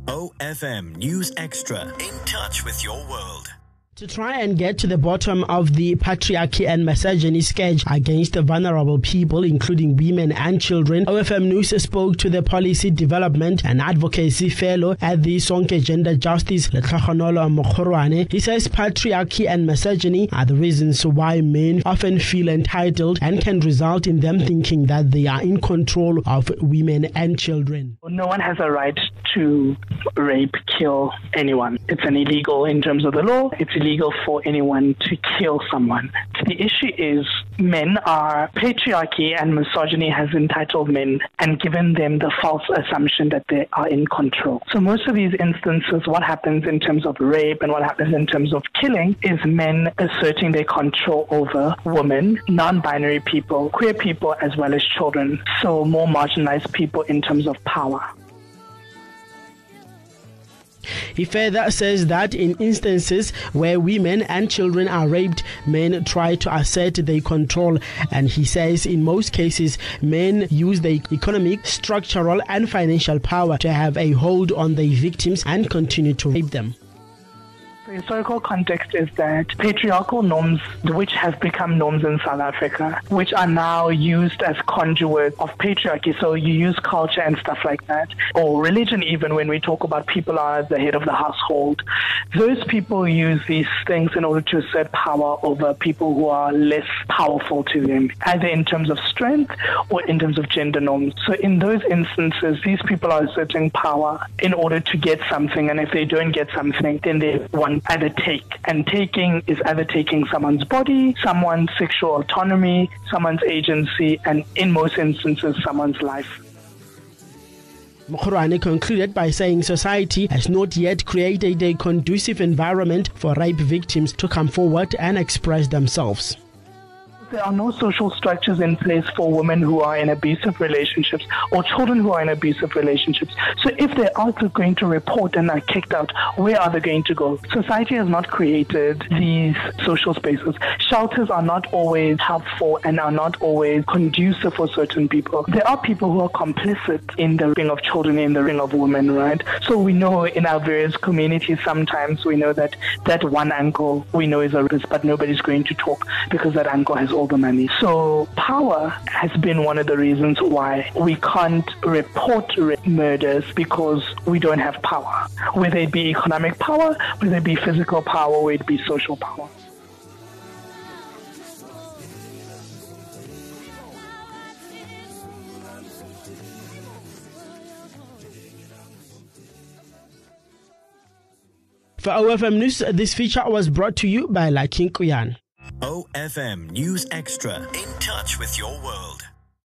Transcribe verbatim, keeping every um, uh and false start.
O F M News Extra. In touch with your world. To try and get to the bottom of the patriarchy and misogyny scourge against the vulnerable people, including women and children, O F M News spoke to the Policy Development and Advocacy Fellow at the Sonke Gender Justice, Letlhagonolo Mokgorwane. He says patriarchy and misogyny are the reasons why men often feel entitled and can result in them thinking that they are in control of women and children. No one has a right to rape, kill anyone. It's an illegal in terms of the law. It's illegal for anyone to kill someone. The issue is men are, patriarchy and misogyny has entitled men and given them the false assumption that they are in control. So most of these instances, what happens in terms of rape and what happens in terms of killing is men asserting their control over women, non-binary people, queer people, as well as children. So more marginalized people in terms of power. He further says that in instances where women and children are raped, men try to assert their control, and he says in most cases men use their economic, structural and financial power to have a hold on their victims and continue to rape them. The historical context is that patriarchal norms, which have become norms in South Africa, which are now used as conduits of patriarchy. So you use culture and stuff like that, or religion even, when we talk about people are the head of the household. Those people use these things in order to assert power over people who are less powerful to them, either in terms of strength or in terms of gender norms. So in those instances, these people are asserting power in order to get something, and if they don't get something, then they want either take, and taking is either taking someone's body, someone's sexual autonomy, someone's agency, and in most instances, someone's life. Mokgorwane concluded by saying society has not yet created a conducive environment for rape victims to come forward and express themselves. There are no social structures in place for women who are in abusive relationships or children who are in abusive relationships. So if they are going to report and are kicked out, where are they going to go? Society has not created these social spaces. Shelters are not always helpful and are not always conducive for certain people. There are people who are complicit in the raping of children, in the raping of women, right? So we know in our various communities, sometimes we know that that one uncle we know is a rapist, but nobody's going to talk because that uncle has all the money. So power has been one of the reasons why we can't report murders, because we don't have power, whether it be economic power, whether it be physical power, whether it be social power. For O F M News, this feature was brought to you by Lakin Kuyan. O F M News Extra. In touch with your world.